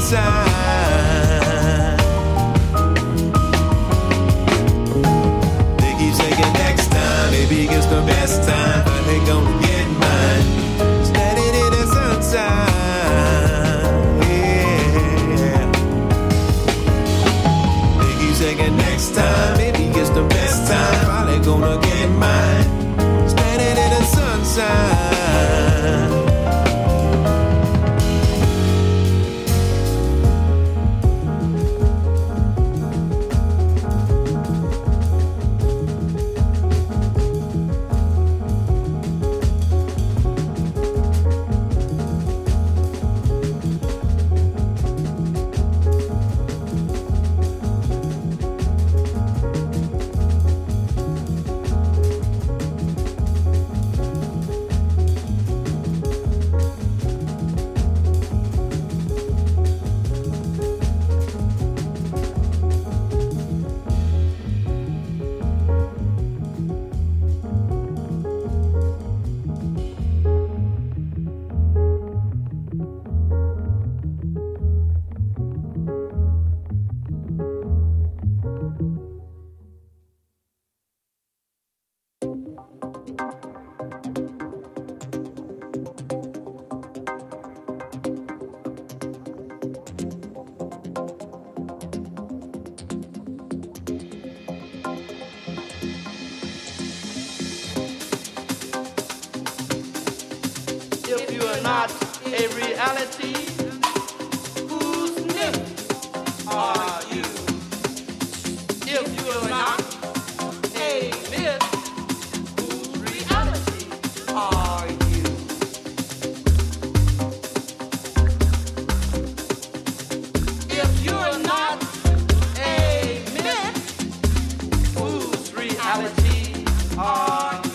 sunshine. They keep saying next time, maybe it's the best time. Finally gonna get mine. Standing in the sunshine. Yeah. They keep saying next time, maybe it's the best time. Finally gonna get mine. Standing in the sunshine. If you are not a reality, whose myth are you? If you are not a myth, whose reality are you? If you are not a myth, whose reality are you?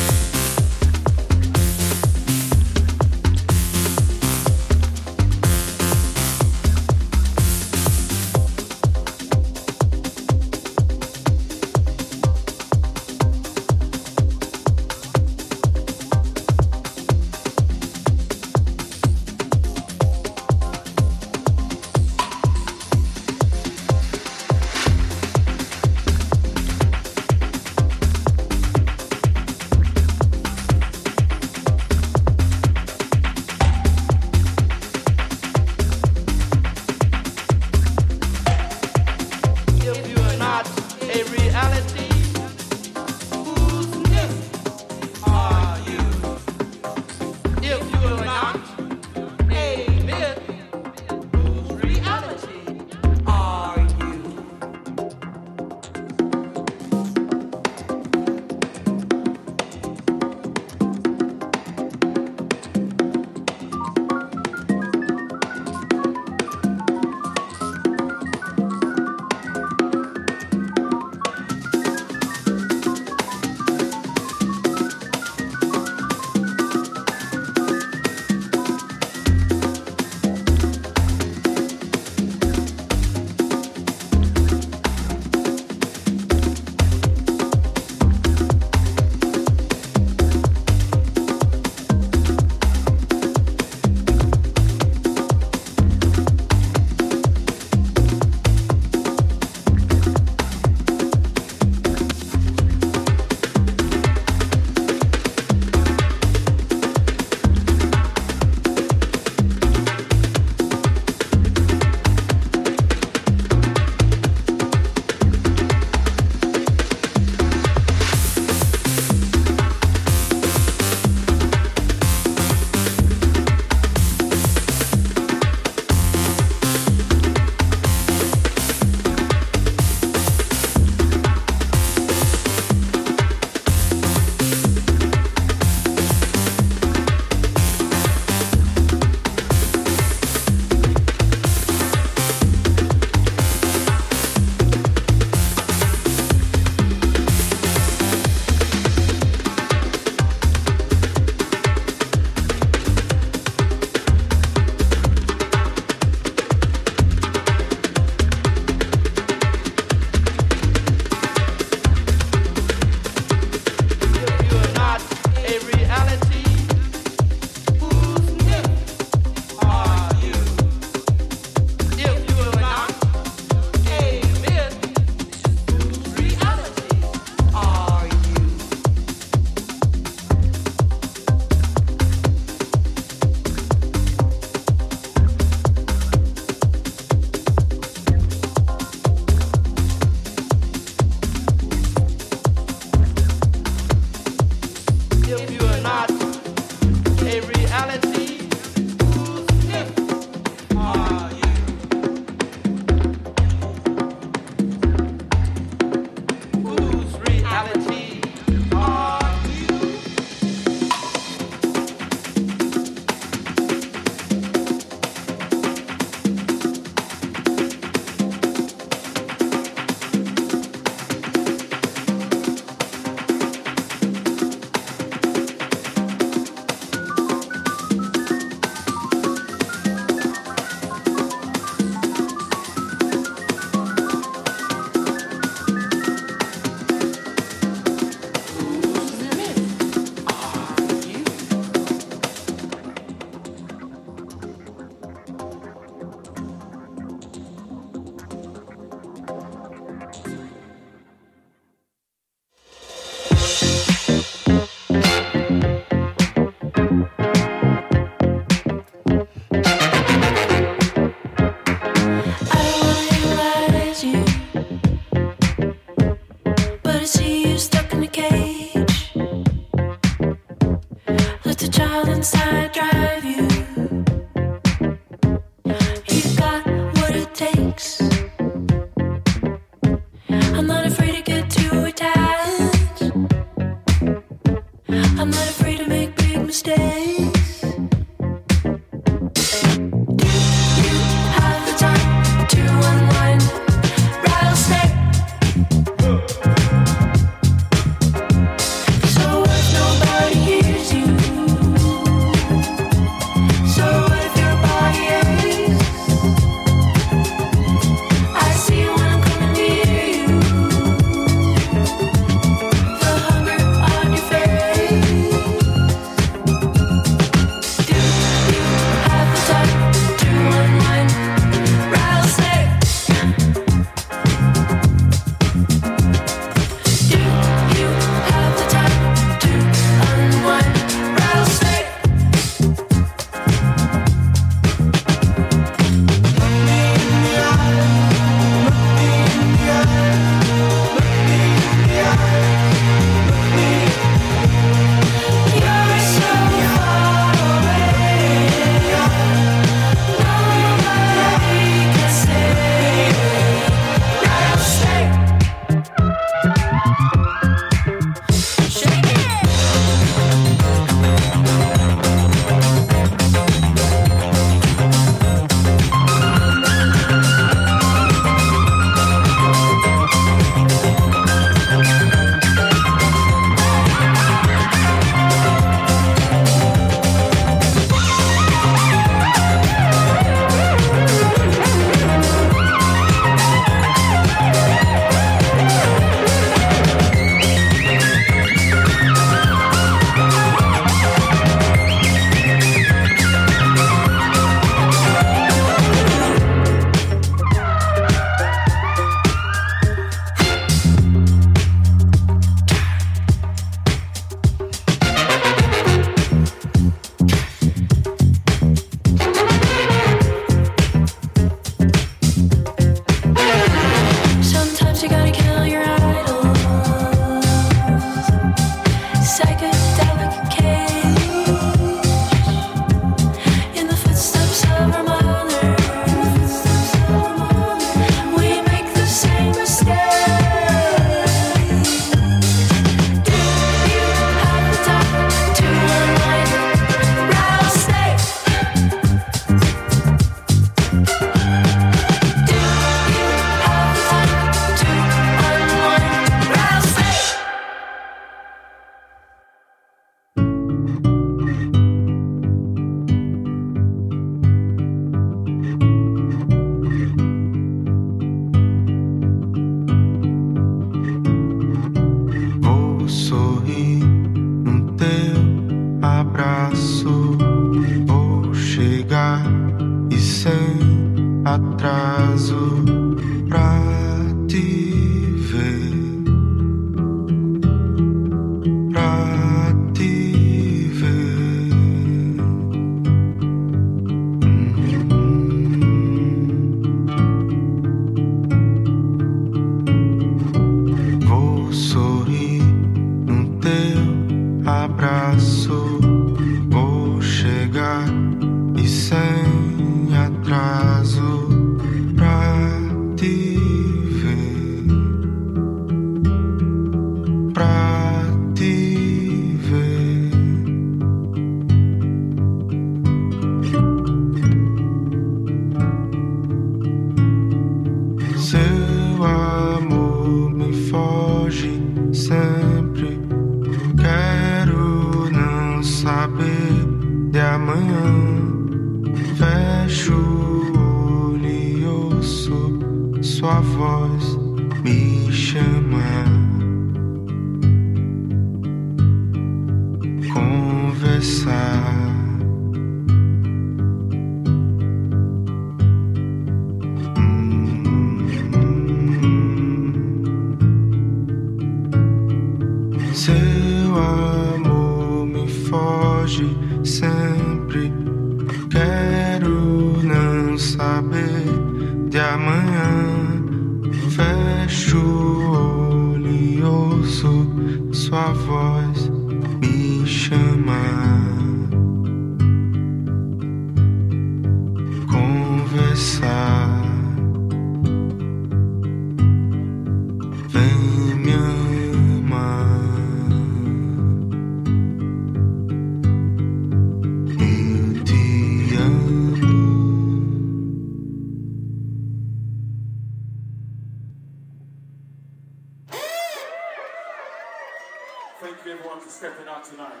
Thank you everyone for stepping out tonight.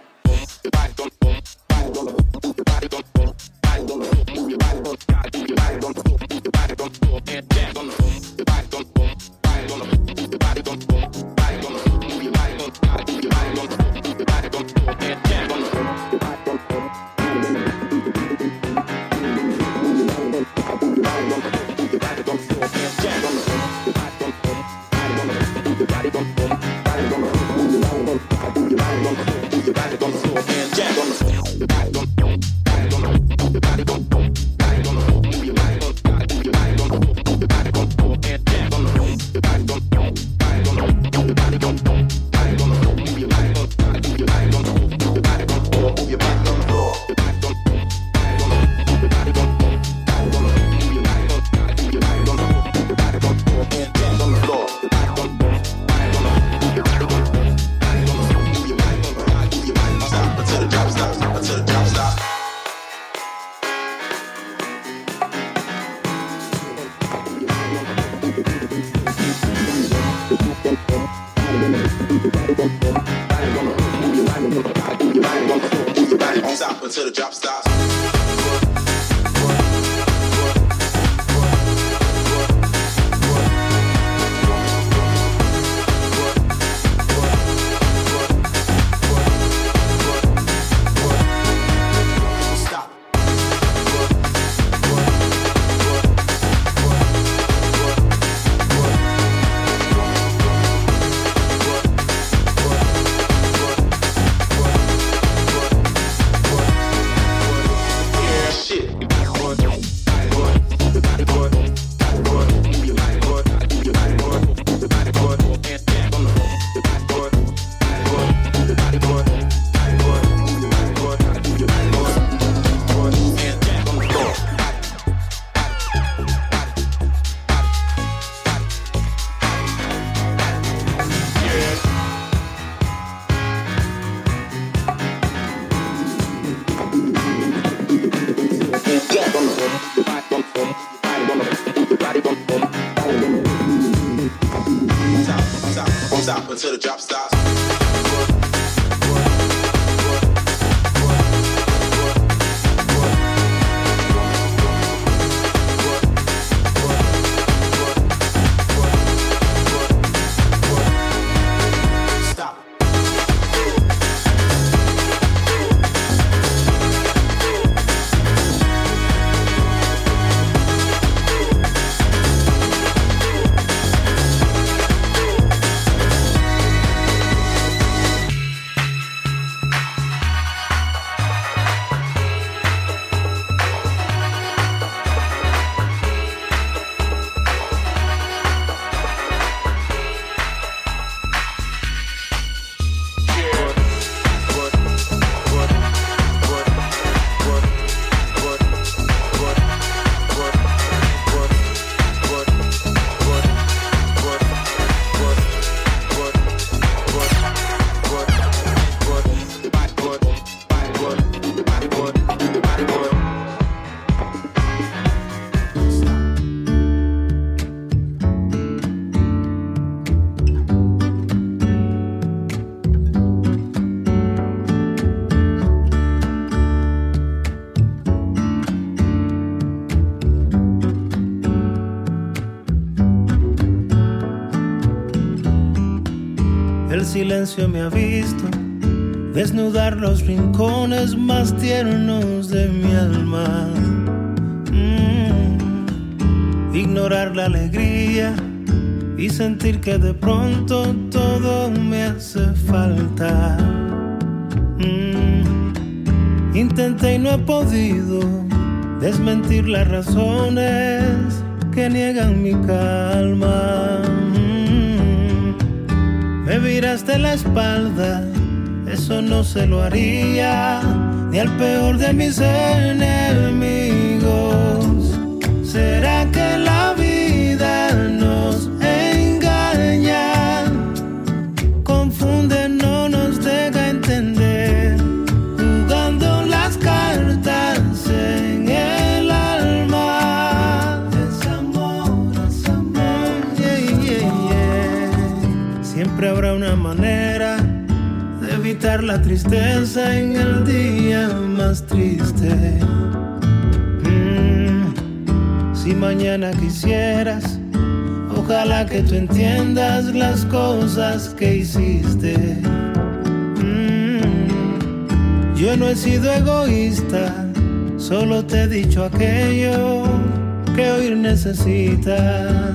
Until the drop stops. Stop until the drop stops. El silencio me ha visto desnudar los rincones más tiernos de mi alma. Ignorar la alegría y sentir que de pronto todo me hace falta. Intenté y no he podido desmentir las razones que niegan mi calma. Me viraste la espalda, eso no se lo haría ni al peor de mis enemigos. ¿Será que la vida nos engaña? Confunde, no nos deja entender, jugando las cartas en el alma. Desamor, desamor, yeah, yeah, yeah. Siempre habrá una manera evitar la tristeza en el día más triste. Si mañana quisieras, ojalá que tú entiendas las cosas que hiciste. Yo no he sido egoísta, solo te he dicho aquello que oír necesitas.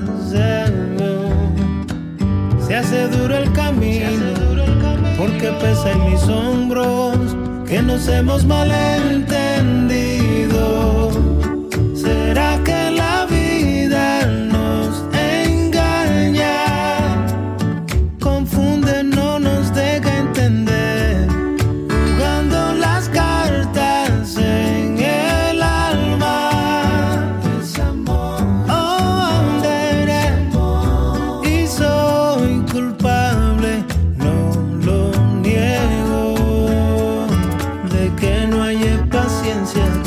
Se hace duro el camino, porque pesa en mis hombros que nos hemos malentendido. ¿Será que la vida nos engaña? Confunde, no nos deja entender, jugando las cartas en el alma. Es amor, oh, y soy culpable, no lo niego, de que no haya paciencia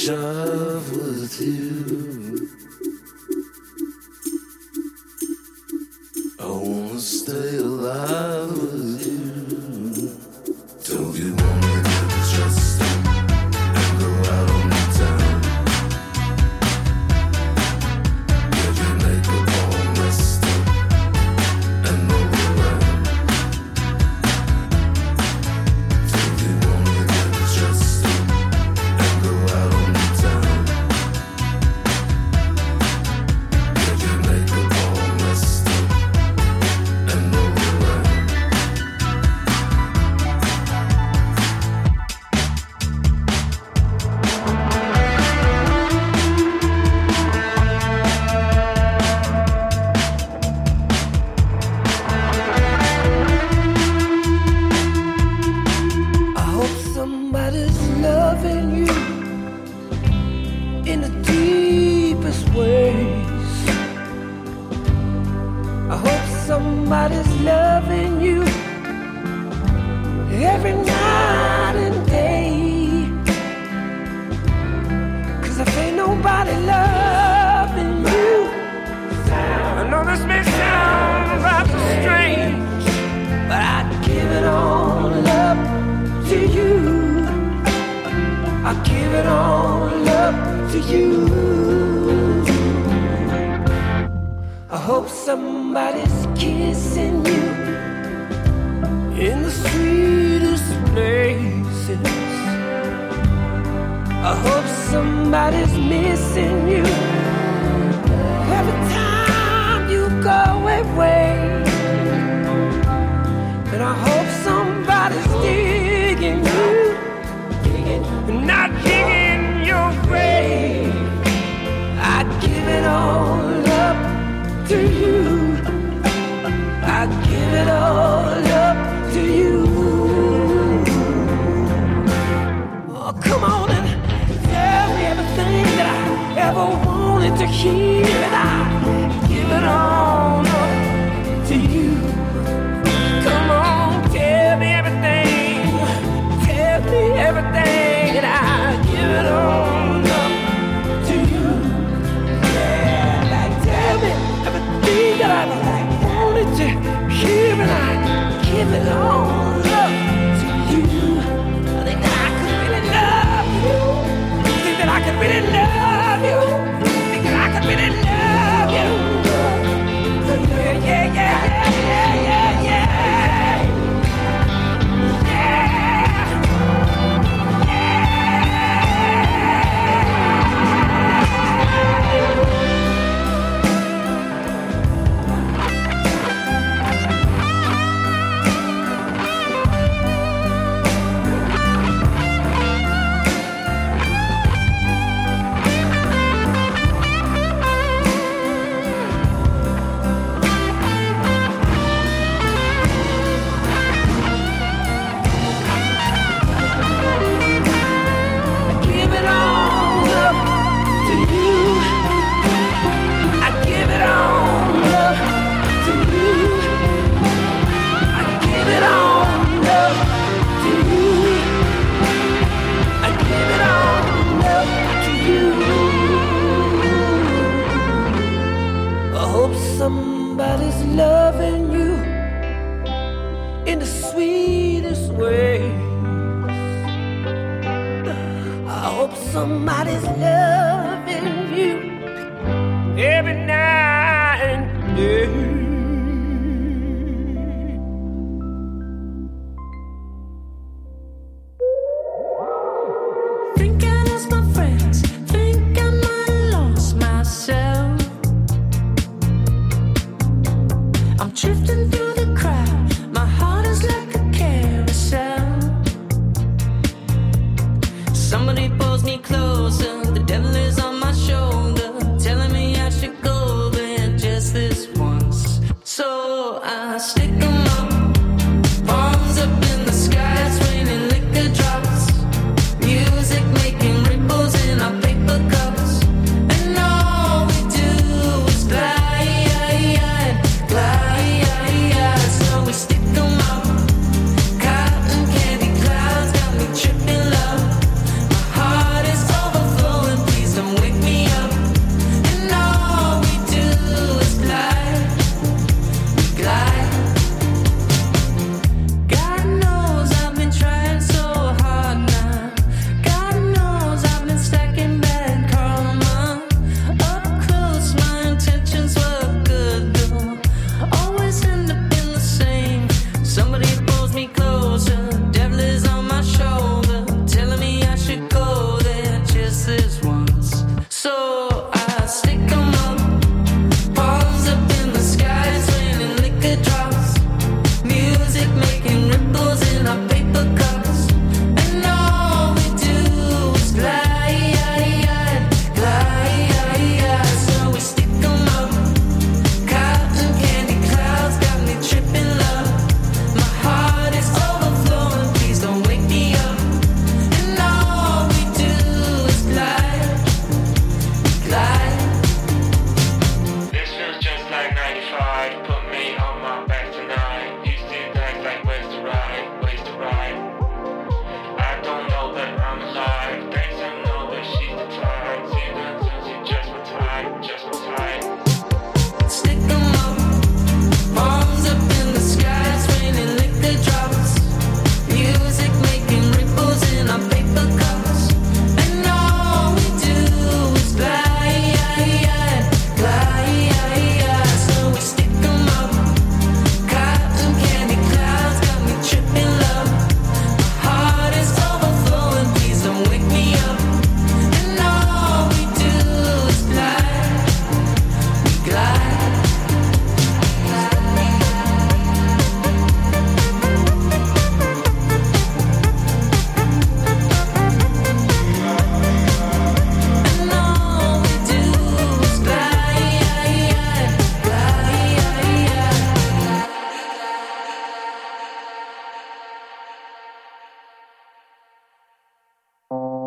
jive with you. I wanna stay alive with you. Don't you want me to trust you and go out on the town? Did you make a all messed up and roll around? Don't you want me to trust you and go out on the town? Did you make a all messed up and roll around? I hope somebody's loving you in the deepest ways. I hope somebody's loving you every night and day. 'Cause if ain't nobody loving you, I know this may sound rather strange, but I'd give it all up to you. I give it all up to you. I hope somebody's kissing you in the sweetest places. I hope somebody's missing you every time you go away. And I hope somebody's digging you, not digging your grave. I give it all up to you. I give it all up to you. Oh, come on and tell me everything that I ever wanted to hear. And I give it all up to you. Come on, tell me everything. Tell me everything, and I give it all up to you. Yeah, like tell me everything that I wanted to hear, and I give it all up to you. I think that I could really love you. I think that I could really love you. I think that I could really love you. Yeah, yeah, yeah, yeah, yeah, yeah. Somebody's loving you in the sweetest ways. I hope somebody's loving you every night and day. Drifting through the crowd, my heart is like a carousel. Somebody pulls me closer, the devil is on my shoulder, telling me I should go there just this once.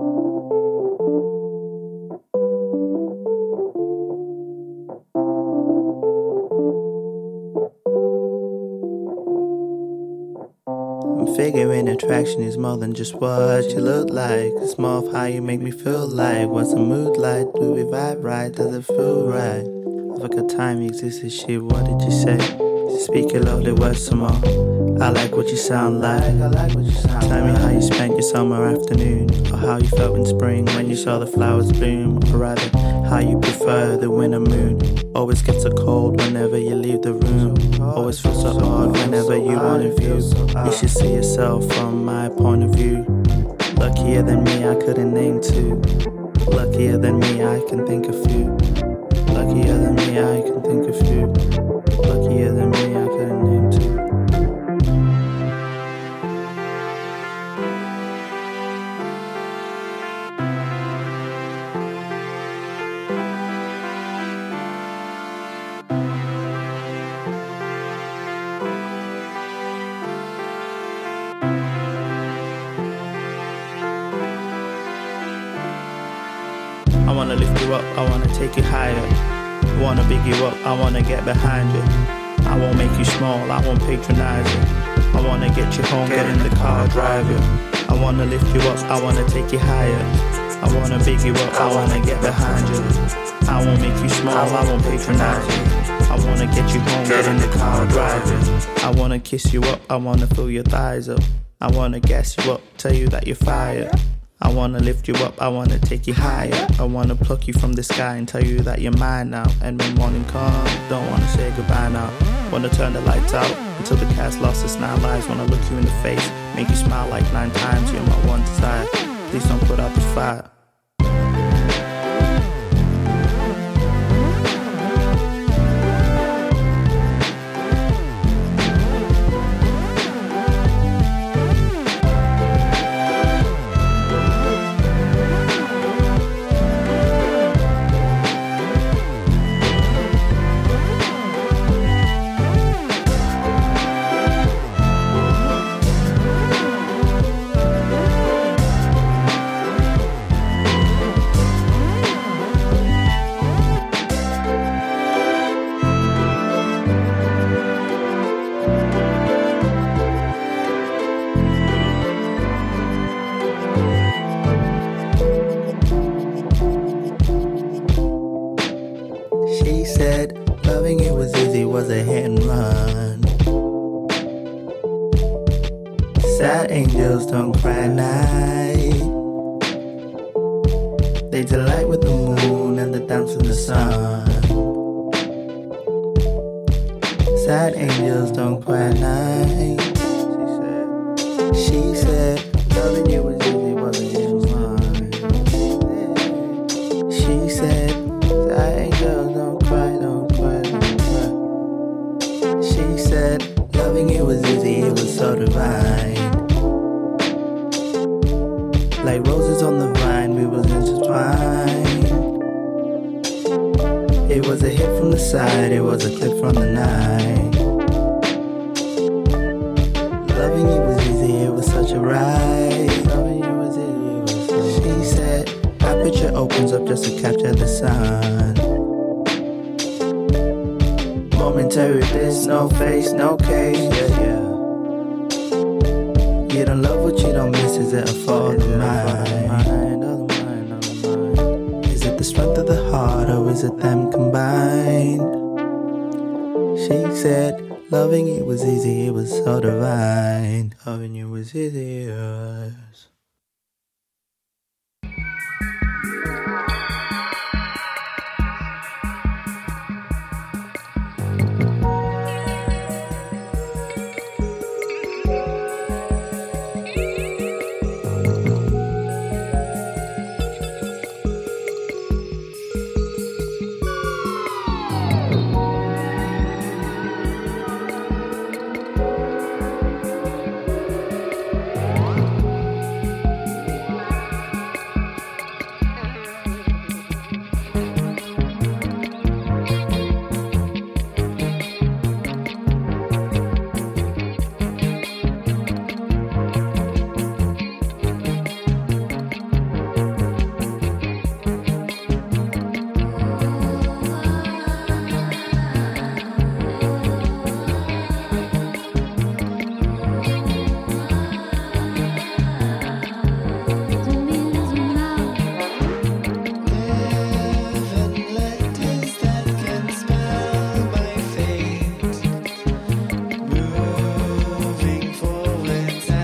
I'm figuring attraction is more than just what you look like. It's more of how you make me feel like. What's the mood like? Do we vibe right? Does it feel right? I forgot time existed, shit, what did you say? Speak your lovely words some more. I like what you sound like. Tell me how you spent your summer afternoon, or how you felt in spring when you saw the flowers bloom, or rather, how you prefer the winter moon. Always gets so cold whenever you leave the room. Always feels so odd whenever you want to view. You should see yourself from my point of view. Luckier than me, I couldn't name two. Luckier than me, I can think of few. Luckier than me, I can think of few. Luckier than me, I couldn't name two. I wanna lift you up, I wanna take you higher. I wanna big you up, I wanna get behind you. I won't make you small, I won't patronize you. I wanna get you home, get in the car, drive you. I wanna lift you up, I wanna take you higher. I wanna big you up, I wanna get behind you. I won't make you small, I won't patronize you. I wanna get you home, get in the car, drive you. I wanna kiss you up, I wanna fill your thighs up. I wanna gas you up, tell you that you're fire. I wanna lift you up, I wanna take you higher. I wanna pluck you from the sky and tell you that you're mine now. And when morning comes, don't wanna say goodbye now. Wanna turn the lights out until the cat's lost its 9 lives. Wanna look you in the face, make you smile like 9 times. You're my one desire, please don't put out the fire. She said, loving you was easy, was a hit and run. Sad angels don't cry at night. They delight with the moon and the dance in the sun. Sad angels don't cry at night. She said, loving you was easy, was a hit and run. She said, sad angels don't cry, don't cry, don't cry. She said, loving you was easy, it was so divine. Like roses on the vine, we was intertwined. It was a hit from the side, it was a clip from the night. Loving you was easy, it was such a ride. Loving you was easy, it was so. She said, aperture opens up just to capture the sun. Momentary bliss, no face, no case, yeah, yeah. You don't love what you don't miss, is it a fault of mine? Is it the strength of the heart, or is it them combined? She said, loving you was easy, it was so divine. Loving you was easy, yes.